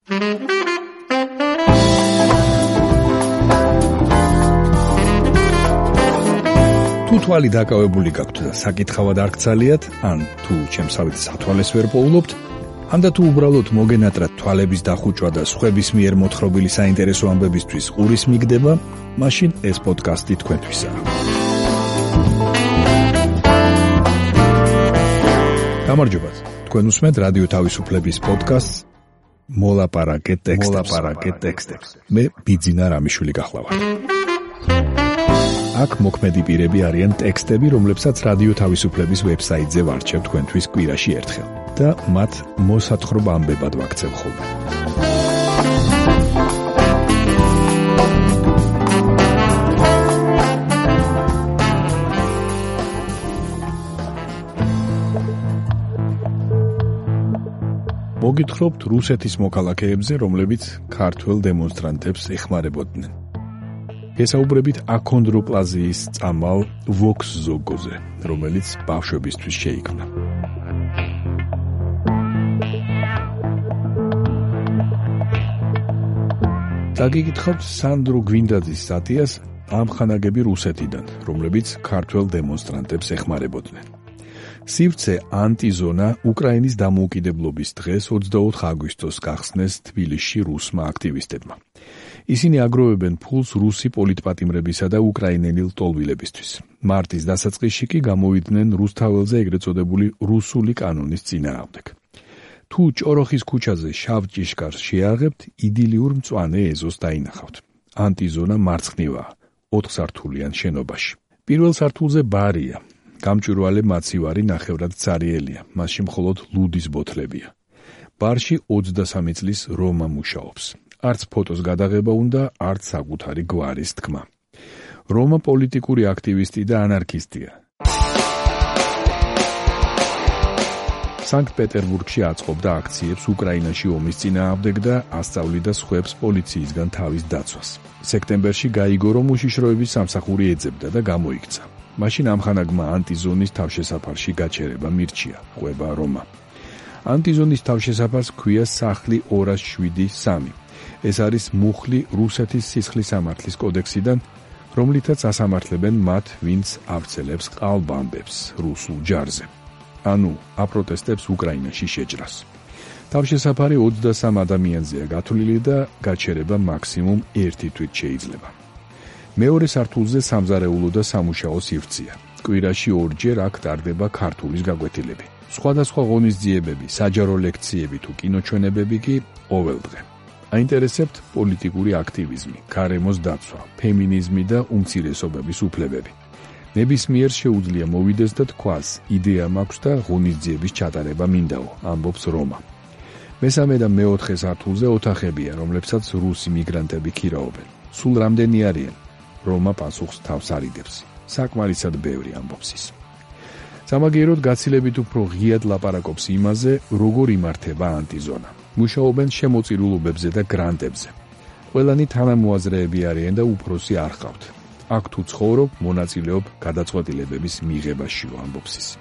თუ თვალი დაკავებული გაქვთ და საკითხავად არ გცალიათ, ან თუ ჩემსავით სათვალეს ვერ პოულობთ, ან და თუ უბრალოდ მოგენატრათ თვალების დახუჭვა და სხვების მიერ მოთხრობილი საინტერესო ამბებისთვის ყურის მიგდება, მაშინ ეს პოდკასტი თქვენთვისაა. გამარჯობათ, თქვენ უსმენთ რადიო თავისუფლების პოდკასტს მოლაპარაკე ტექსტებს. მე ბიძინა რამიშვილი გახლავართ. აქ მოქმედი პირები არიან ტექსტები, რომლებსაც რადიო თავისუფლების ვებსაიტზე ვარჩევ თქვენთვის კვირაში ერთხელ და მათ მოსათხრობ ამბებად ვაქცევ ხოლმე. მოგითხრობთ რუსეთის მოქალაქეებზე, რომლებიც ქართველ დემონსტრანტებს ეხმარებოდნენ. გესაუბრებით აქონდროპლაზიის წამალ ვოქსზოგოზე, რომელიც ბავშვებისთვის შეიქმნა. დაგიკითხავთ სანდრო გვინდაძის სტატიას ამხანაგები რუსეთიდან, რომლებიც ქართველ დემონსტრანტებს ეხმარებოდნენ. სივრცე ანტიზონა უკრაინის დამოუკიდებლობის დღეს 24 აგვისტოს გახსნეს თბილისში რუსმა აქტივისტებმა. ისინი აგროვებენ ფულს რუსი პოლიტპატიმრებისა და უკრაინელი ლტოლვილებისთვის. მარტის დასაწყისში კი გამოვიდნენ რუსთაველზე ეგრეთ წოდებული რუსული კანონის წინააღმდეგ. თუ ჭოროხის ქუჩაზე შავ ჭიშკარს შეაღებთ, იდილიურ მწვანე ეზოს დაინახავთ. ანტიზონა მარცხნივაა, 4 სართულიან შენობაში. პირველ სართულზე ბარია. გამჭვირვალე მაცივარი ნახევრად цаრიელია, მასში მხოლოდ ლუდის ბოთლებია. ბარში 23 წლის რომა მუშაობს. არც ფოტოს გადაღება უნდა, არც საკუთარი გვარის თქმა. რომა პოლიტიკური აქტივისტი და ანარქისტია. სანქტ-პეტერბურგში აწყობდა აქციებს უკრაინაში ომის წინააღმდეგ და ასწავლიდა სხვებს პოლიციისგან თავის დაცვას. სექტემბერში გაიგო, რომ უშიშროების სამსახური ეძებდა და გამოიქცა. მაშინ ამხანაგმა ანტიზონის თავშესაფარში გაჩერება მირჩია, ყვება რომა. ანტიზონის თავშესაფარს ქვია სახლი 207-3. ეს არის მუხლი რუსეთის სისხლის სამართლის კოდექსიდან, რომლითაც ასამართლებენ მათ, ვინც ავრცელებს ყალბ-ამბებს რუსულ ჯარზე. ანუ აპროტესტებს უკრაინაში შეჭრას. თავშესაფარი 23 ადამიანზეა გათვლილი და გაჩერება მაქსიმუმ 1 თვით შეიძლება. მეორე სართულზე სამზარეულო და სამუშაო სივრცეა. კვირაში 2 ჯერ აქ ტარდება ქართულის გაკვეთილები. სხვადასხვა ღონისძიებები, საჯარო ლექციები თუ კინოჩვენებები კი ყოველდღე. აინტერესებთ პოლიტიკური აქტივიზმი, გარემოს დაცვა, ფემინიზმი და უმცირესობების უფლებები. ნებისმიერ შეუძლია მოვიდეს და თქვას, იდეა მაქვს და ღონისძიების ჩატარება მინდაო, ამბობს რომა. მესამე და მეოთხე სართულზე ოთახებია, რომლებსაც რუსი მიგრანტები ქირაობენ. სულ რამდენი არიან? რომა პასუხს თავს არიდებს. საკმარისად ბევრი, ამბობს ის. სამაგიეროდ გაცილებით უფრო ღიად ლაპარაკობს იმაზე, როგორ იმართება ანტიზონა. მუშაობენ შემოწირულობებზე და გრანტებზე. ყველანი თანამოაზრეები არიან და უფროსი არ ჰყავთ. აქ თუ ცხოვრობ, მონაწილეობ გადაწყვეტილებების მიღებაშიო, ამბობს ის.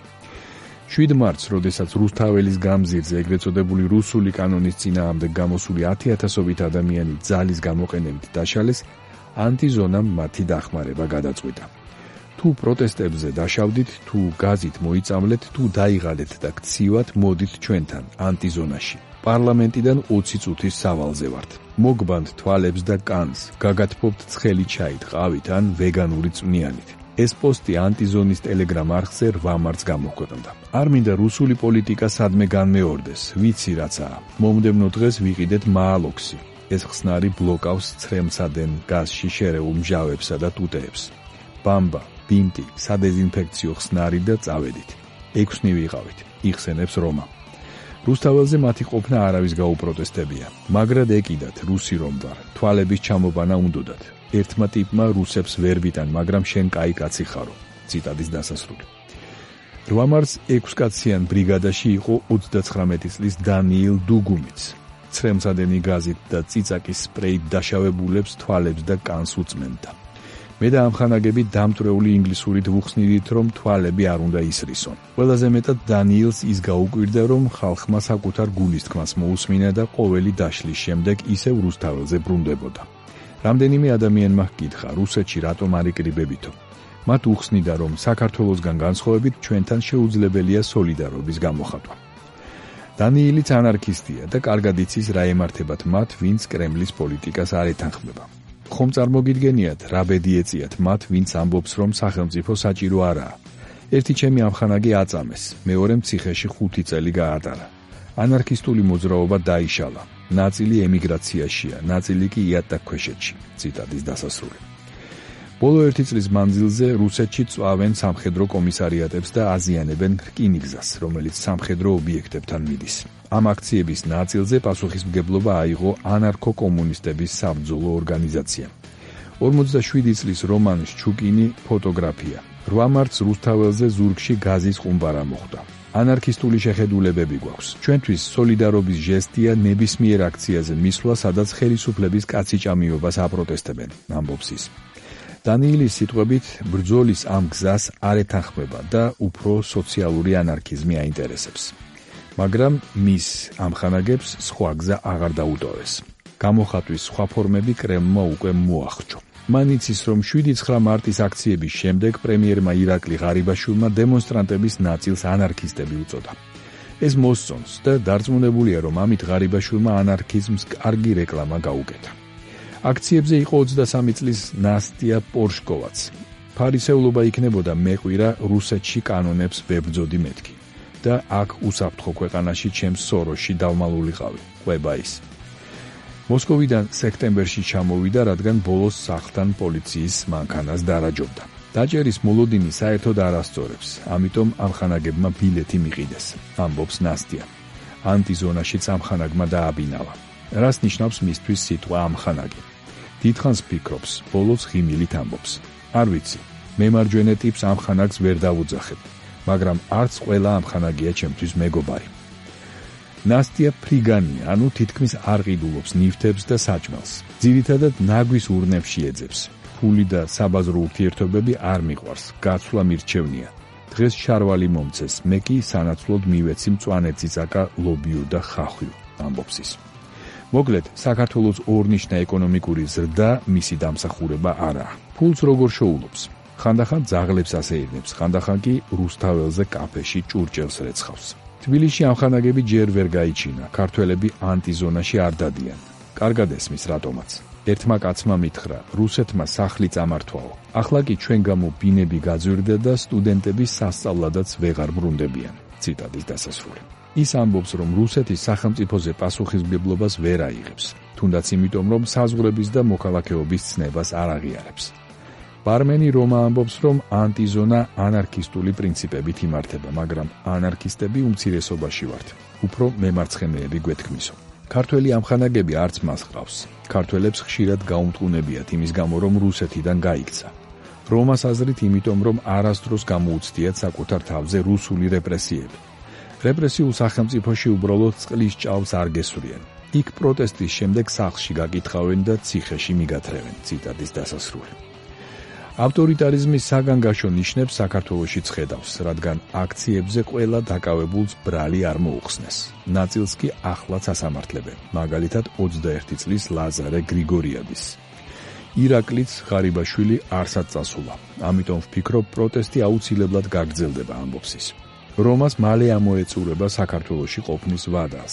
7 მარტს, როდესაც რუსთაველის გამზირზე ეგრეთ წოდებული რუსული კანონის წინააღმდეგ გამოსული 10,000-ობით ადამიანი ძალის გამოყენებით დაშალეს, ანტიზონამ მათი დახმარება გადაწყვიტა. თუ პროტესტებზე დაშავდით, თუ გაზით მოიწამლეთ, თუ დაიღალეთ და გცივათ, მოდით ჩვენთან, ანტიზონაში. პარლამენტიდან 20 წუთის სავალზე ვართ. მოგბანთ თვალებს და კანს, გაგათფობთ ცხელი ჩაით, ყავით ან ვეგანური წვნიანით. ეს პოსტი ანტიზონის ტელეგრამ არხზე 8 მარტს გამოქვეყნდა. არ მინდა რუსული პოლიტიკა სადმე განმეორდეს, ვიცი რაცაა. მომდევნო დღეს ვიყიდეთ მაალოქსი. ეს ხსნარი ბლოკავს ცრემსადენ გაზში შერეულ მჟავებსა და ტუტეებს. ბამბა, ბინტი, სადეზინფექციო ხსნარი და წავედით. 6 ვიყავით, იხსენებს რომა. რუსთაველზე მათი ყოფნა არავის გაუპროტესტებია. მაგრად ეკიდათ რუსი რომ ვარ, თვალების ჩამობანა უნდოდათ. ერთმა ტიპმა რუსებს ვერ ვიტან, მაგრამ შენ კაი კაცი ხარო. ციტატის დასასრული. 8 მარტს 6 კაციან ბრიგადაში იყო 39 წლის დანიილ დუგუმიც. ცრემსადენი გაზით და წიწაკის სპრეით დაშავებულებს თვალებს და კანს უწმენდა. მე და ამხანაგები დამტვრეული ინგლისურით ვუხსნიდით, რომ თვალები არ უნდა ისრისონ. ყველაზე მეტად დანიელს ის გაუკვირდა, რომ ხალხმა საკუთარ გულისთქმას მოусმინა და ყოველი დაშლის შემდეგ ისევ რუსთაველზე ბრუნდებოდა. რამდენიმე ადამიანმა ჰკითხა, რუსეთში რატომ არ იკრიბებითო? მათ უხსნიდა, რომ საქართველოსგან განსხვავებით ჩვენთან შეუძლებელია სოლიდარობის გამოხატვა. დანიელიც ანარქისტია და კარგად იცის რა ემართებათ მათ, ვინც კრემლის პოლიტიკას არ ეთანხმება. ხომ წარმოგიდგენიათ, რა ბედი ეწიათ მათ, ვინც ამბობს, რომ სახელმწიფო საჭირო არაა. ერთი ჩემი ამხანაგი აწამეს, მეორემ ციხეში 5 წელი გაატარა. ანარქისტული მოძრაობა დაიშალა. ნაწილი ემიგრაციაშია, ნაწილი კი იატაკქვეშეთში. ციტატის დასასრული. ბოლო 1 წლის მანძილზე რუსეთში წვავენ სამხედრო კომისარიატებს და აზიანებენ რკინიგზას, რომელიც სამხედრო ობიექტებთან მიდის. ამ აქციების ნაწილზე პასუხისმგებლობა აიღო ანარქო-კომუნისტების საბრძოლო ორგანიზაციამ. 47 წლის რომან შჩუკინი ფოტოგრაფია. 8 მარტს რუსთაველზე ზურგში გაზის ყუმბარა მოხვდა. ანარქისტული შეხედულებები გვაქვს. ჩვენთვის სოლიდარობის ჟესტია ნებისმიერ აქციაზე მისვლა, სადაც ხელისუფლების კაციჭამიობას აპროტესტებენ, ამბობს ის. დანიელის სიტყვებით, ბრძოლის ამ გზას არ ეთანხმება და უფრო სოციალური ანარქიზმი აინტერესებს. მაგრამ მის ამხანაგებს სხვა გზა აღარ დაუტოვეს. გამოხატვის სხვა ფორმები კრემლმა უკვე მოახჭო. მან იცის, რომ 7-9 მარტის აქციების შემდეგ პრემიერმა ირაკლი ღარიბაშვილმა დემონსტრანტების ნაწილს ანარქისტები უწოდა. ეს მოსწონს და დარწმუნებულია, რომ ამით ღარიბაშვილმა ანარქიზმს კარგი რეკლამა გაუკეთა. აქციებზე იყო 23 წლის ნასტია პორშკოვაც. ფარისეულობა იქნებოდა მეყვირა რუსეთში კანონებს ვებრძოდი მეთქი. და აქ უსაფრთხო ქვეყანაში ჩემს სოროში დავმალულიყავი, ყვება ის. მოსკოვიდან სექტემბერში ჩამოვიდა, რადგან ბოლოს სახლთან პოლიციის მანქანას დარაჯობდა. დაჭერის მოლოდინი საერთოდ არ ასწორებს, ამიტომ ამხანაგებმა ბილეთი მიყიდეს, ამბობს ნასტია. ანტიზონაშიც ამხანაგმა დააბინავა. რას ნიშნავს მისთვის სიტყვა ამხანაგი? დიდხანს ფიქრობს, ბოლოს ღიმილით ამბობს. არ ვიცი, მემარჯვენე ტიპს ამხანაგს ვერ დავუძახებ, მაგრამ არც ყველა ამხანაგია ჩემთვის მეგობარი. ნასტია ფრიგანია, ანუ თითქმის არ ყიდულობს ნივთებს და საჭმელს. ძირითადად ნაგვის ურნებში ეძებს. ფული და საბაზრო ურთიერთობები არ მიყვარს, გაცვლა მირჩევნია. დღეს შარვალი მომცეს, მე კი სანაცვლოდ მივეცი მწვანე ციცაკა ლობიო და ხახვიო, ამბობს ის. მოკლედ, საქართველოს ორნიშნა ეკონომიკური ზრდა მისი დამსახურება არაა. ფულს როგორ შოულობს? ხანდახან ძაღლებს ასეირნებს, ხანდახან კი რუსთაველზე კაფეში ჭურჭელს რეცხავს. თბილისში ამხანაგები ჯერ ვერ გაიჩინა, ქართველები ანტიზონაში არ დადიან. კარგად ესმის რატომაც. ერთმა კაცმა მითხრა, რუსეთმა სახლი წამართვაო. ახლა კი ჩვენ გამო ბინები გაძვირდა და სტუდენტები სასწავლადაც ვეღარ ბრუნდებიან. ციტატის დასასრული. ის ამბობს, რომ რუსეთის სახელმწიფოზე პასუხისმგებლობას ვერ აიღებს, თუნდაც იმიტომ, რომ საზღვრების და მოქალაქეობის ცნებას არ აღიარებს. ბარმენი რომა ამბობს, რომ ანტიზონა ანარქისტული პრინციპებით იმართება, მაგრამ ანარქისტები უმცირესობაში ვართ. უფრო მემარცხენეები გვეთქმისო. ქართველი ამხანაგები არც მას ყავს. ქართველებს ხშირად გაუმტყუნებიათ იმის გამო, რომ რუსეთიდან გაიქცა. რომას აზრით იმიტომ, რომ არასდროს გამოუცდიათ საკუთარ თავზე რუსული რეპრესიები. რეპრესიულ სახელმწიფოში უბრალოდ წყლის ჭაობს არ გესვრიან. იქ პროტესტის შემდეგ სახლში გაკითხავენ და ციხეში მიგათრევენ. ციტატის დასასრული. ავტორიტარიზმის საგანგაშო ნიშნებს საქართველოშიც ხედავს, რადგან აქციებზე ყველა დაკავებულს ბრალი არ მოუხსნეს. ნაწილს კი ახლაც ასამართლებენ, მაგალითად 21 წლის ლაზარე გრიგორიადის. ირაკლიც ღარიბაშვილი არსად წასულა, ამიტომ ვფიქრობ პროტესტი აუცილებლად გაგრძელდება, ამბობს ის. რომას მალე ამოეწურება საქართველოში ყოფნის ვადა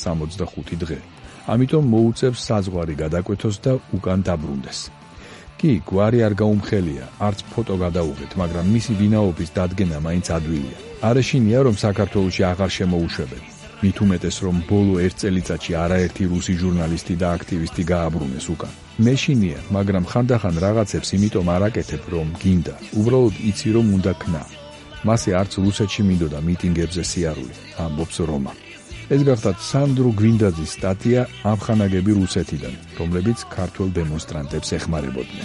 365 დღე, ამიტომ მოუწევს საზღვარი გადაკვეთოს და უკან დაბრუნდეს. კი, გვარი არ გაუმხელია, არც ფოტო გადაუღეთ, მაგრამ მისი ვინაობის დადგენა მაინც ადვილია. არეშინია, რომ საქართველოში აღარ შემოუშვებენ. მით უმეტეს, რომ ბოლო 1 წელიწადში არაერთი რუსი ჟურნალისტი და აქტივისტი გააბრუნეს უკან. მეშინია, მაგრამ ხანდახან რაღაცებს იმიტომ არ აკეთებ, რომ გინდა. უბრალოდ იცი, რომ უნდა ქნა. მასე არც რუსეთში მინდოდა მიტინგებზე სიარული, ამბობს რომა. ეს გახდათ სანდრო გვინდაძის სტატია ამხანაგები რუსეთიდან, რომლებიც ქართველ დემონსტრანტებს ეხმარებოდნენ.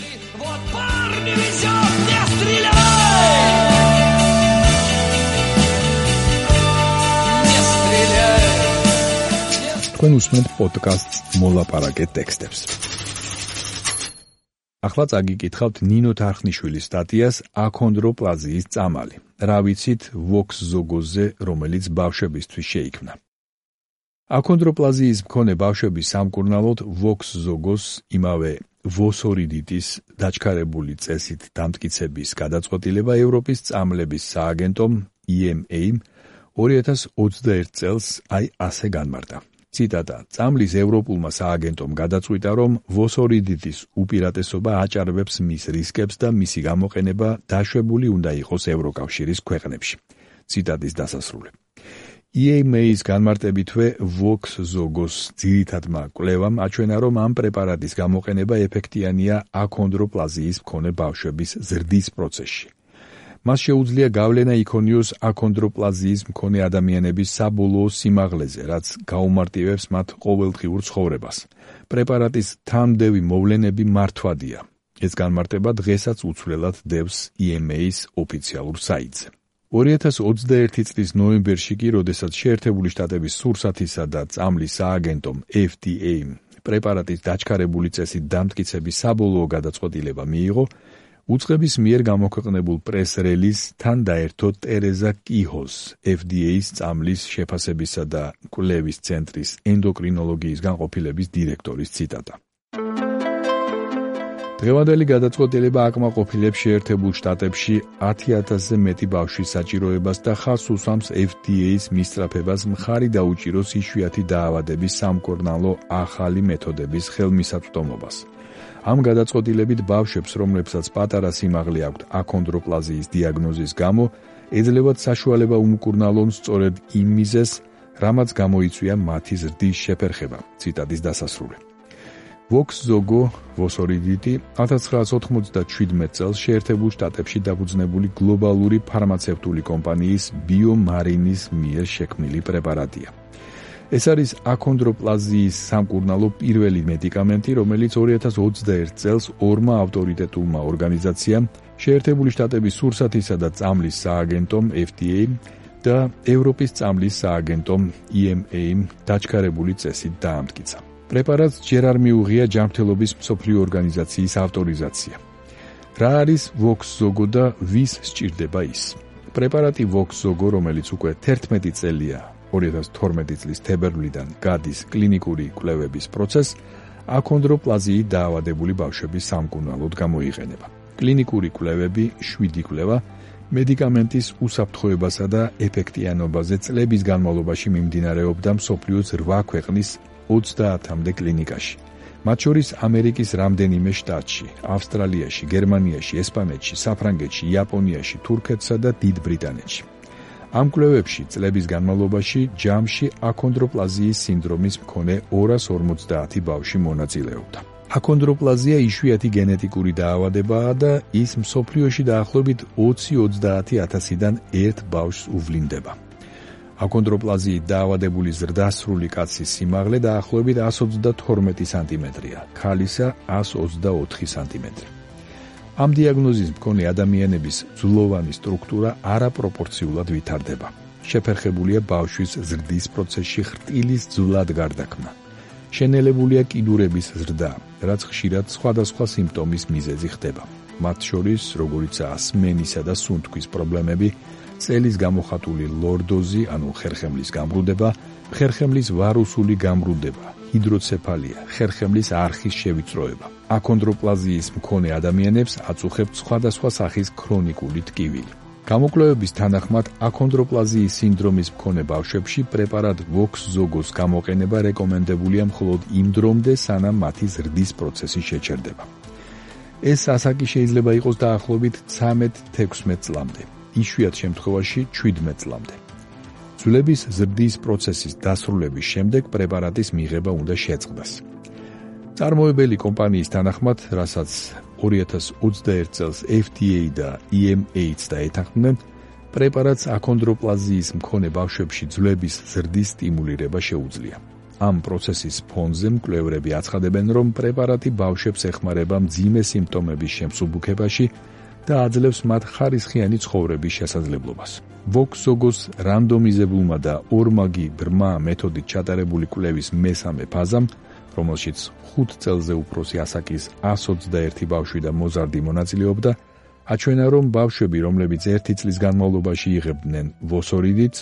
თქვენ უსმენთ პოდკასტს მოლაპარაკე ტექსტებს. ახლა წაგიკითხავთ ნინო თარხნიშვილის სტატიას აქონდროპლაზიის წამალი. რა ვიცით ვოქსზოგოზე, რომელიც ბავშვებისთვის შეიქმნა. აქონდროპლაზიის მქონე ბავშვების სამკურნალოდ ვოქსზოგოს, იმავე ვოსორიდიტის დაჩქარებული წესით დამტკიცების გადაწყვეტილება ევროპის წამლების სააგენტომ EMA-მ 2021 წელს ასე განმარტა. ციტატა: წამლის ევროპულმა სააგენტომ გადაწყვიტა, რომ ვოსორიდიტის უპირატესობა აჭარბებს მის რისკებს და მისი გამოყენება დაშვებული უნდა იყოს ევროკავშირის ქვეყნებში. ციტატის დასასრული. EMA-ის განმარტებითვე ვოქსზოგოს ძირითადმა კვლევამ აჩვენა, რომ ამ პრეპარატის გამოყენება ეფექტიანია აქონდროპლაზიის მქონე ბავშვების ზრდის პროცესში. მას შეუძლია გავლენა იქონიოს აქონდროპლაზიის მქონე ადამიანების საბოლოო სიმაღლეზე, რაც გაუმარტივებს მათ ყოველდღიურ ცხოვრებას. პრეპარატის თანმდევი მოვლენები მართვადია. ეს განმარტება დღესაც უცვლელად დევს EMA-ის ოფიციალურ საიტზე. 2021 წლის ნოემბერში კი, როდესაც შეერთებული შტატების სურსათისა და წამლის სააგენტომ FDA-მ პრეპარატის დაჩქარებული წესით დამტკიცების საბოლოო გადაწყვეტილება მიიღო, უწყების მიერ გამოქვეყნებულ პრეს-რელიზთან დაერთო ტერეზა კიჰოს, FDA-ის წამლის შეფასებისა და კვლევის ცენტრის ენდოკრინოლოგიის განყოფილების დირექტორის ციტატა. დღევანდელი გადაწყვეტილება აკმაყოფილებს შეერთებულ შტატებში 10,000-ზე მეტი ბავშვის საჭიროებას და ხაზს უსვამს FDA-ის მისწრაფებას მხარი დაუჭიროს იშვიათი დაავადების სამკურნალო ახალი მეთოდების ხელმისაწვდომობას. ამ გადაწყვეტილებით ბავშვებს, რომლებსაც პატარა სიმაღლე აქვთ აქონდროპლაზიის დიაგნოზის გამო, ეძლევათ საშუალება უმკურნალონ სწორედ იმ მიზეზს, რამაც გამოიწვია მათი ზრდის შეფერხება. ციტატის დასასრული. ვოქსზოგო ვოსორიდიტი 1997 წელს შეერთებულ შტატებში დაფუძნებული გლობალური ფარმაცევტული კომპანიის ბიომარინის მიერ შექმნილი პრეპარატია. ეს არის აქონდროპლაზიის სამკურნალო პირველი მედიკამენტი, რომელიც 2021 წელს ორმა ავტორიტეტულმა ორგანიზაციამ, შეერთებული შტატების სურსათისა და წამლის სააგენტომ FDA და ევროპის წამლის სააგენტომ EMA-მ დაჩქარებული წესით დაამტკიცა. პრეპარატს ჯერ არ მიუღია ჯანმრთელობის მსოფლიო ორგანიზაციის ავტორიზაცია. რა არის ვოქსზოგო და ვის სჭირდება ის? პრეპარატი ვოქსზოგო, რომელიც უკვე 11 წელია 2012 წლის თებერვლიდან გადის კლინიკური კვლევების პროცესს, აქონდროპლაზიით დაავადებული ბავშვების სამკურნალოდ გამოიყენება. კლინიკური კვლევები 7 კვლევა მედიკამენტის უსაფრთხოებასა და ეფექტიანობაზე წლების განმავლობაში მიმდინარეობდა მსოფლიოს 8 ქვეყნის 30-მდე კლინიკაში. მათ შორის ამერიკის რამდენიმე შტატში, ავსტრალიაში, გერმანიაში, ესპანეთში, საფრანგეთში, იაპონიაში, თურქეთსა და დიდ ბრიტანეთში. ამ კვლევებში წლების განმავლობაში ჯამში აქონდროპლაზიის სინდრომის მქონე 250 ბავშვი მონაწილეობდა. აქონდროპლაზია იშვიათი გენეტიკური დაავადებაა და ის მსოფლიოში დაახლოებით 20-30,000-დან ერთ ბავშვს უვლინდება. აქონდროპლაზიით დაავადებული ზრდასრული კაცის სიმაღლე დაახლოებით 132 სანტიმეტრია, ქალისა 124 სანტიმეტრი. ამ დიაგნოზის მქონე ადამიანების ძვლოვანი სტრუქტურა არაპროპორციულად ვითარდება. შეფერხებულია ბავშვის ზრდის პროცესში ხრტილის ძვლად გარდაქმნა. შენელებულია კიდურების ზრდა, რაც ხშირად სხვადასხვა სიმპტომის მიზეზი ხდება. მათ შორის, როგორიცაა სმენისა და სუნთქვის პრობლემები, წელის გამოხატული ლორდოზი, ანუ ხერხემლის გამრუდება, ხერხემლის ვარუსული გამრუდება, ჰიდროცეფალია, ხერხემლის არხის შევიწროება. აქონდროპლაზიის მქონე ადამიანებს აწუხებთ სხვადასხვა სახის ქრონიკული ტკივილი. გამოკვლევების თანახმად, აქონდროპლაზიის სინდრომის მქონე ბავშვებში პრეპარატ ვოქსზოგოს გამოყენება რეკომენდებულია მხოლოდ იმ დრომდე, სანამ მათი ზრდის პროცესი შეჩერდება. ეს ასაკი შეიძლება იყოს დაახლოებით 13-16 წლამდე, იშვიათ შემთხვევაში 17 წლამდე. ძვლების ზრდის პროცესის დასრულების შემდეგ პრეპარატის მიღება უნდა შეწყდეს. წარმოებელი კომპანიის თანახმად, რასაც 2021 წელს FDA და EMA-ც დაეთანხმნენ, პრეპარატს აქონდროპლაზიის მქონე ბავშვებში ძვლების ზრდის სტიმულირება შეუძლია. ამ პროცესის ფონზე მკვლევრები აცხადებენ, რომ პრეპარატი ბავშვებს ეხმარება მძიმე სიმპტომების შემსუბუქებაში და აძლევს მათ ხარისხიანი ცხოვრების შესაძლებლობას. ვოქსზოგოს რანდომიზებულმა და ორმაგი ბრმა მეთოდით ჩატარებული კვლევის მესამე ფაზამ რომელშიც 5 წელზე უფროსი ასაკის 121 ბავშვი და მოზარდი მონაწილეობდა, აჩვენა, რომ ბავშვები, რომლებიც 1 წლის განმავლობაში იღებდნენ ვოსორიდიც,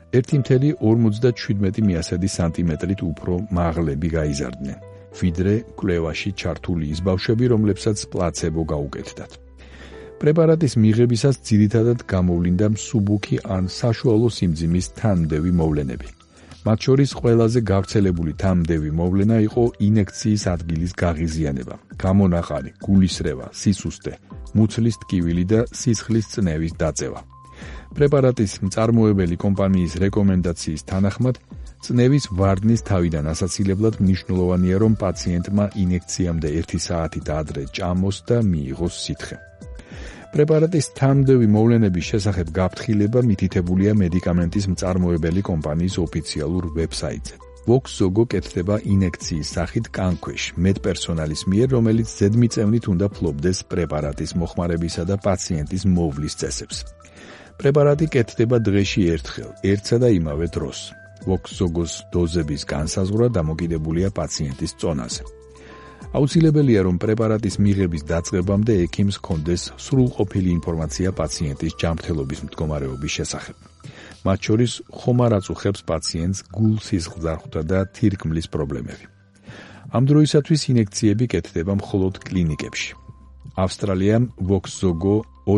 1,57 სანტიმეტრით უფრო მაღლები გაიზარდნენ, ვიდრე კვლევაში ჩართული ის ბავშვები, რომლებსაც პლაცებო გაუკეთდათ. პრეპარატის მიღებისას ძირითადად გამოვლინდა მსუბუქი ან საშუალო სიმძიმის თანმდევი მოვლენები. მათ შორის ყველაზე გავრცელებული თანმდევი მოვლენა იყო ინექციის ადგილის გაღიზიანება, გამონაყარი, გულისრევა, სისუსტე, მუცლის ტკივილი და სისხლის წნევის დაწევა. პრეპარატის მწარმოებელი კომპანიის რეკომენდაციის თანახმად, წნევის ვარდნის თავიდან ასაცილებლად მნიშვნელოვანია, რომ პაციენტმა ინექციამდე 1 საათით ადრე ჭამოს და მიიღოს სითხე. პრეპარატის თანმდევი მოვლენების შესახებ გაფრთხილება მითითებულია მედიკამენტის მწარმოებელი კომპანიის ოფიციალურ ვებსაიტზე. Voxzogo კეთდება ინექციის სახით კანქვეშ მედპერსონალის მიერ, რომელიც ზედმიწევნით უნდა ფლობდეს პრეპარატის მოხმარებისა და პაციენტის მოვლის წესებს. პრეპარატი კეთდება დღეში ერთხელ, ერთსა და იმავე დროს. Voxzogos დოზების განსაზღვრა დამოკიდებულია პაციენტის წონაზე. აუცილებელია, რომ პრეპარატის მიღების დაწყებამდე ექიმს ჰქონდეს სრულყოფილი ინფორმაცია პაციენტის ჯანმრთელობის მდგომარეობის შესახებ. მათ შორის ხომ არ აწუხებს პაციენტს გულ-სისხლძარღვთა და თირკმლის პრობლემები. ამ დროისათვის ინექციები კეთდება მხოლოდ კლინიკებში. ავსტრალიამ Voxzogo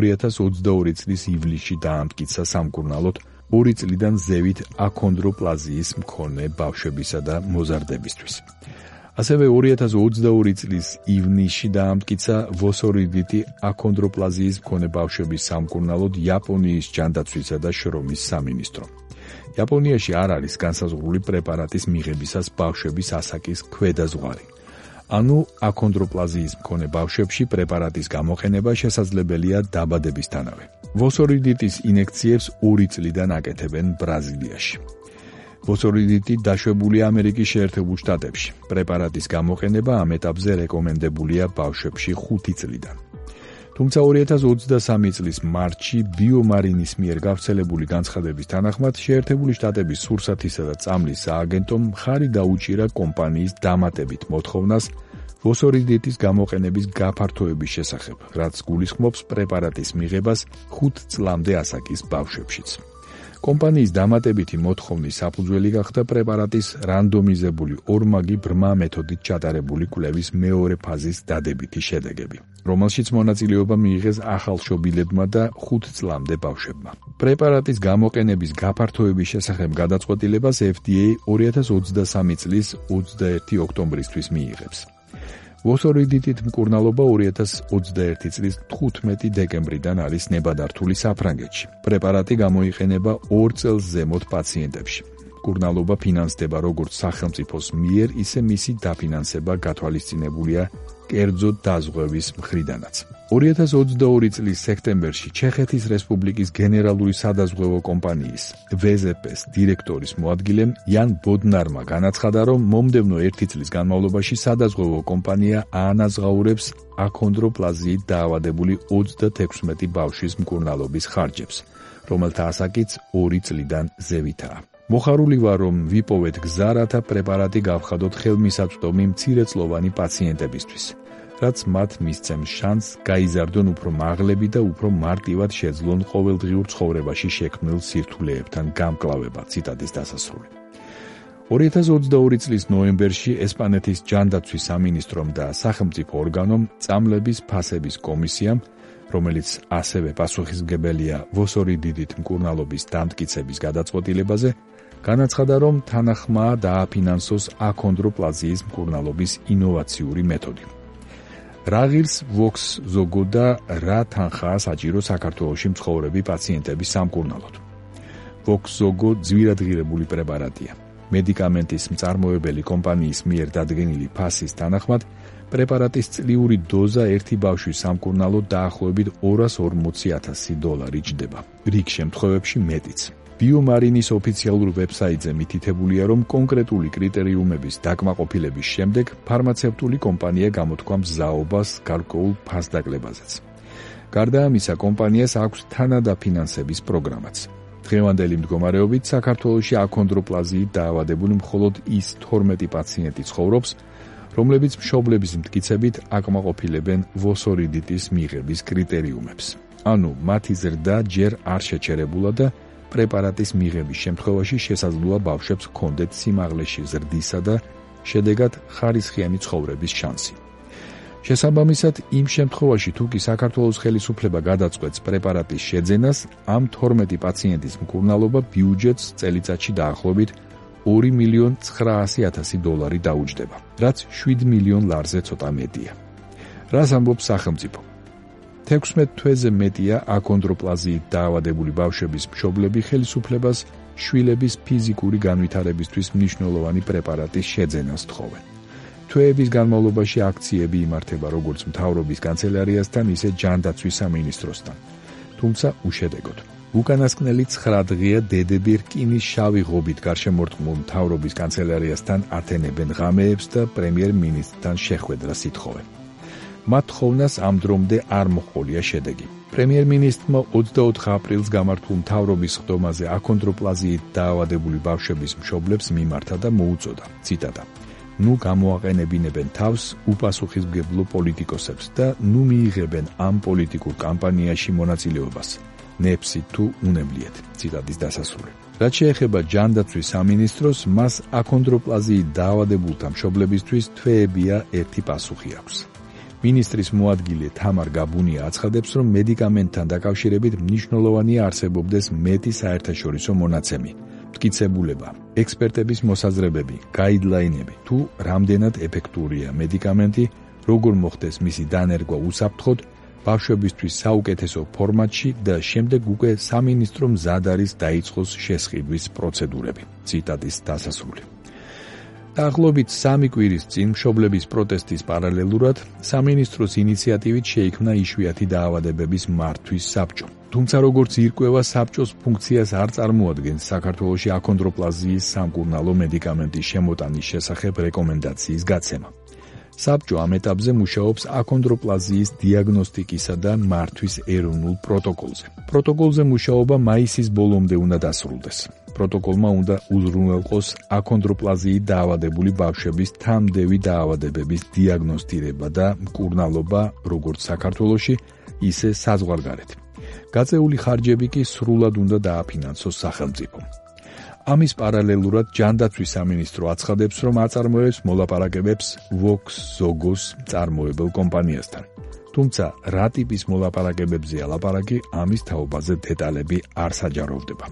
2022 წლის ივლისში დაამტკიცა სამკურნალოდ 2 წლიდან ზევით აქონდროპლაზიის მქონე ბავშვებისა და მოზარდებისთვის. ასევე 2022 წლის ივნისში დაამტკიცა ვოსორიდიტი აქონდროპლაზიის მქონე ბავშვების სამკურნალოდ იაპონიის ჯანდაცვისა და შრომის სამინისტრო. იაპონიაში არ არის განსაზღვრული პრეპარატის მიღებისას ბავშვების ასაკის ქვედაზღვარი. ანუ აქონდროპლაზიის მქონე ბავშვებში პრეპარატის გამოყენება შესაძლებელია დაბადებისთანავე. ვოსორიდიტის ინექციებს 2 წლიდან აკეთებენ ბრაზილიაში. ვოსორიდიტი დაშვებულია ამერიკის შეერთებულ შტატებში. პრეპარატის გამოყენება ამ ეტაპზე რეკომენდებულია ბავშვებში 5 წლიდან. თუმცა 2023 წლის მარტში ბიომარინის მიერ გავრცელებული განცხადების თანახმად შეერთებული შტატების სურსათისა და წამლის სააგენტომ მხარი დაუჭირა კომპანიის დამატებით მოთხოვნას ვოსორიდიტის გამოყენების გაფართოების შესახებ, რაც გულისხმობს პრეპარატის მიღებას 5 წლამდე ასაკის ბავშვებშიც. კომპანიის დამატებითი მოთხოვნის საფუძველი გახდა პრეპარატის რანდომიზებული ორმაგი ბრმა მეთოდით ჩატარებული კვლევის მეორე ფაზის დადებითი შედეგები, რომელშიც მონაწილეობა მიიღეს ახალშობილებმა და 5 წლამდე ბავშვებმა. პრეპარატის გამოყენების გაფართოების შესახებ გადაწყვეტილებას FDA 2023 წლის 21 ოქტომბრისთვის მიიღებს. ვოსორიდიტით მკურნალობა 2021 წლის 15 დეკემბრიდან არის ნებადართული საფრანგეთში. პრეპარატი გამოიყენება 2 წელს ზემოთ პაციენტებში. მკურნალობა ფინანსდება როგორც სახელმწიფოს მიერ, ისე მისი დაფინანსება გათვალისწინებულია კერძო დაზღვევის მხრიდანაც. 2022 წლის სექტემბერში ჩეხეთის რესპუბლიკის გენერალური სადაზღვევო კომპანიის VZP-ს დირექტორის მოადგილემ იან ბოდნარმა განაცხადა, რომ მომდევნო 1 წლის განმავლობაში სადაზღვევო კომპანია აანაზღაურებს აქონდროპლაზიით დაავადებული 36 ბავშვის მკურნალობის ხარჯებს, რომელთა ასაკიც 2 წლიდან ზევითაა. მოხარული ვარ, რომ ვიპოვეთ გზა, რათა პრეპარატი გავხადოთ ხელმისაწვდომი მცირეწლოვანი პაციენტებისთვის, რაც მათ მისცემს შანსს გაიზარდონ უფრო მაღლები და უფრო მარტივად შეძლონ ყოველდღიურ ცხოვრებაში შექმნილ სირთულეებთან გამკლავება. ციტატის დასასრული. 2022 წლის ნოემბერში ესპანეთის ჯანდაცვის სამინისტრომ და სახელმწიფო ორგანომ წამლების ფასების კომისიამ, რომელიც ასევე პასუხისმგებელია ვოსორიდიტით მკურნალობის დამტკიცების გადაწყვეტილებაზე, განაცხადა, რომ თანახმაა დააფინანსოს აქონდროპლაზიის მკურნალობის ინოვაციური მეთოდი. რა ღირს Voxzogo და რა თანხაა საჭირო საქართველოში მცხოვრები პაციენტების სამკურნალოდ? Voxzogo ძვირადღირებული პრეპარატია. მედიკამენტის მწარმოებელი კომპანიის მიერ დადგენილი ფასის თანახმად, პრეპარატის წლიური დოზა ერთი ბავშვის სამკურნალოდ დაახლოებით $240,000 ჯდება. რიგ შემთხვევებში მეტიც. ბიომარინის ოფიციალურ ვებსაიტზე მითითებულია, რომ კონკრეტული კრიტერიუმების დაკმაყოფილების შემდეგ ფარმაცევტული კომპანია გამოთქვამს ზაობას გარკვეულ ფასდაკლებაზეც. გარდა ამისა, კომპანიას აქვს თანადაფინანსების პროგრამაც. დღევანდელი მდგომარეობით საქართველოში აქონდროპლაზიით დაავადებული მხოლოდ ის 12 პაციენტი ცხოვრობს, რომლებიც მშობლების მტკიცებით აკმაყოფილებენ ვოსორიდიტის მიღების კრიტერიუმებს. ანუ მათი ზრდა ჯერ არ შეჩერებულა და პრეპარატის მიღების შემთხვევაში შესაძლოა ბავშვებს ჰქონდეთ სიმაღლეში ზრდისა და შედეგად ხარისხიანი ცხოვრების შანსი. შესაბამისად, იმ შემთხვევაში თუ კი საქართველოს ხელისუფლება გადაწყვეტს პრეპარატის შეძენას, ამ 12 პაციენტის მკურნალობა ბიუჯეტს წელიწადში დაახლოებით $2,900,000 დაუჯდება, რაც $7 მილიონ ლარზე ცოტა მეტია. რას ამბობს სახელმწიფო? 16 თვეზე მეტია აქონდროპლაზიით დაავადებული ბავშვების მშობლები ხელისუფლებას შვილების ფიზიკური განვითარებისთვის მნიშვნელოვანი პრეპარატის შეძენას თხოვენ. თვეების განმავლობაში აქციები იმართება როგორც მთავრობის კანცელარიასთან, ისე ჯანდაცვის სამინისტროსთან. თუმცა უშედეგოდ. უკანასკნელი 9 დღეა დედები რკინის შავი ღობით გარშემორტყმულ მთავრობის კანცელარიასთან ათენებენ ღამეებს და პრემიერ-მინისტრთან შეხვედრას ითხოვენ. მათ თხოვნას ამ დრომდე არ მოჰყოლია შედეგი. პრემიერ-მინისტრმა 24 აპრილს გამართულ მთავრობის ხდომაზე აქონდროპლაზიით დაავადებული ბავშვების მშობლებს მიმართა და მოუწოდა, ციტატა: ნუ გამოაყენებინებენ თავს უპასუხისმგებლო პოლიტიკოსებს და ნუ მიიღებენ ამ პოლიტიკურ კამპანიაში მონაწილეობას. ნეფსით თუ უნებლიეთ, ციტატის დასასრული. რაც შეეხება ჯანდაცვის სამინისტროს, მას აქონდროპლაზიით დაავადებულთა მშობლებისთვის თვეებია ერთი პასუხი აქვს. მინისტრის მოადგილე თამარ გაბუნია აცხადებს, რომ მედიკამენტთან დაკავშირებით მნიშვნელოვანია არსებობდეს მეტი საერთაშორისო მონაცემი, მტკიცებულება, ექსპერტების მოსაზრებები, გაიდლაინები, თუ რამდენად ეფექტურია მედიკამენტი, როგორ მოხდეს მისი დანერგვა უსაფრთხოდ, ბავშვებისთვის საუკეთესო ფორმატში და შემდეგ უკვე სამინისტრო მზად არის დაიწყოს შესყიდვის პროცედურები. ციტატის დასასრული. დაახლოებით 3 კვირის წინ მშობლების პროტესტის პარალელურად სამინისტროს ინიციატივით შეიქმნა იშვიათი დაავადებების მართვის საბჭო. თუმცა როგორც ირკვევა, საბჭოს ფუნქციას არ წარმოადგენს საქართველოში აქონდროპლაზიის სამკურნალო მედიკამენტის შემოტანის შესახებ რეკომენდაციის გაცემა. საბჭო ამ ეტაპზე მუშაობს აქონდროპლაზიის დიაგნოსტიკისა და მართვის ეროვნულ პროტოკოლზე. პროტოკოლზე მუშაობა მაისის ბოლომდე უნდა დასრულდეს. პროტოკოლმა უნდა უზრუნველყოს აქონდროპლაზიით დაავადებული ბავშვების თამდევი დაავადებების დიაგნოსტირება და მკურნალობა როგორც საქართველოში, ისე საზღვარგარეთ. გაწეული ხარჯები კი სრულად უნდა დააფინანსოს სახელმწიფომ. ამის პარალელურად ჯანდაცვის სამინისტრო აცხადებს, რომ აწარმოებს მოლაპარაკებებს Vox-Zogos წარმოებელ კომპანიასთან. თუმცა რა ტიპის მოლაპარაკებებზეა ლაპარაკი, ამის თაობაზე დეტალები არ საჯაროვდება.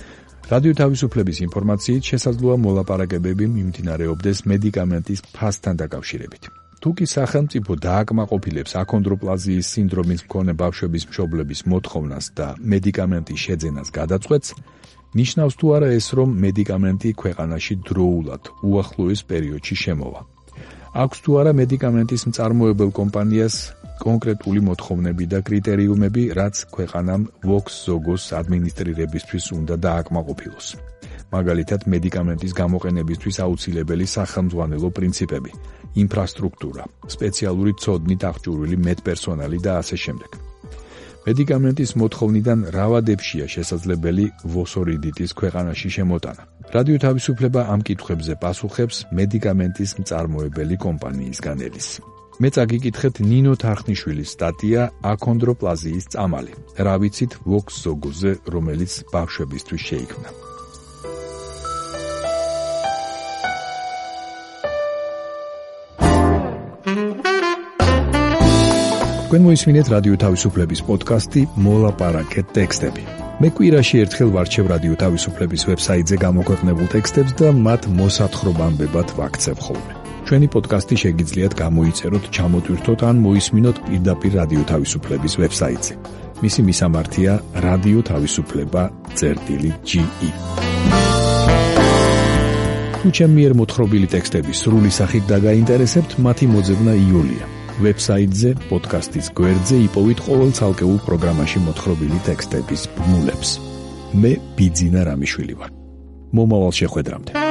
რადიო თავისუფლების ინფორმაციით შესაძლოა მოლაპარაკებები მიმდინარეობდეს მედიკამენტის ფასთან დაკავშირებით. თუ კი სახელმწიფო დააკმაყოფილებს აქონდროპლაზიის სინდრომის მქონე ბავშვების მშობლების მოთხოვნას და მედიკამენტის შეძენას გადაწყვეტს, ნიშნავს თუ არა ეს, რომ მედიკამენტი ქვეყანაში დროულად უახლოეს პერიოდში შემოვა. აქვს თუ არა მედიკამენტის მწარმოებელ კომპანიას კონკრეტული მოთხოვნები და კრიტერიუმები, რაც ქვეყანამ Vox-Zogos ადმინისტრირებისთვის უნდა დააკმაყოფილოს. მაგალითად, მედიკამენტის გამოყენებისთვის აუცილებელი სახელმძღვანელო პრინციპები, ინფრასტრუქტურა, სპეციალური ცოდნით აღჭურვილი მედპერსონალი და ასე შემდეგ. მედიკამენტის მოთხოვნიდან რავადებშია შესაძლებელი ვოსორიდიტის ქვეყანაში შემოტანა. რადიო თავისუფლება ამ კითხვებზე პასუხებს მედიკამენტის მწარმოებელი კომპანიისგან ელის. მე წაგიკითხეთ ნინო თარხნიშვილის სტატია აქონდროპლაზიის წამალი. რა ვიცით Vox-Zogos-ზე, რომელიც ბავშვებისთვის შეიქმნა. თქვენ მოისმინეთ რადიო თავისუფლების პოდკასტი მოლაპარაკეთ ტექსტები. მე კვირაში ერთხელ ვარჩევ რადიო თავისუფლების ვებსაიტზე გამოქვეყნებულ ტექსტებს და მათ მოსათხრობამდებად ვაქცევ ხოლმე. ჩვენი პოდკასტი შეგიძლიათ გამოიწეროთ, ჩამოტვირთოთ ან მოისმინოთ პირდაპირ რადიო თავისუფლების ვებსაიტზე. მისი მისამართია რადიო თავისუფლება.ge. თუ ჩემი მიერ მოთხრობილი ტექსტები სრული სახით დაგაინტერესებთ, მათი მოძებნა იოლია. ვებსაიტზე, პოდკასტის გვერდზე იპოვით ყოველ ცალკეულ პროგრამაში მოთხრობილი ტექსტების ბმულებს. მე ბიძინა რამიშვილი ვარ. მომავალ შეხვედრამდე.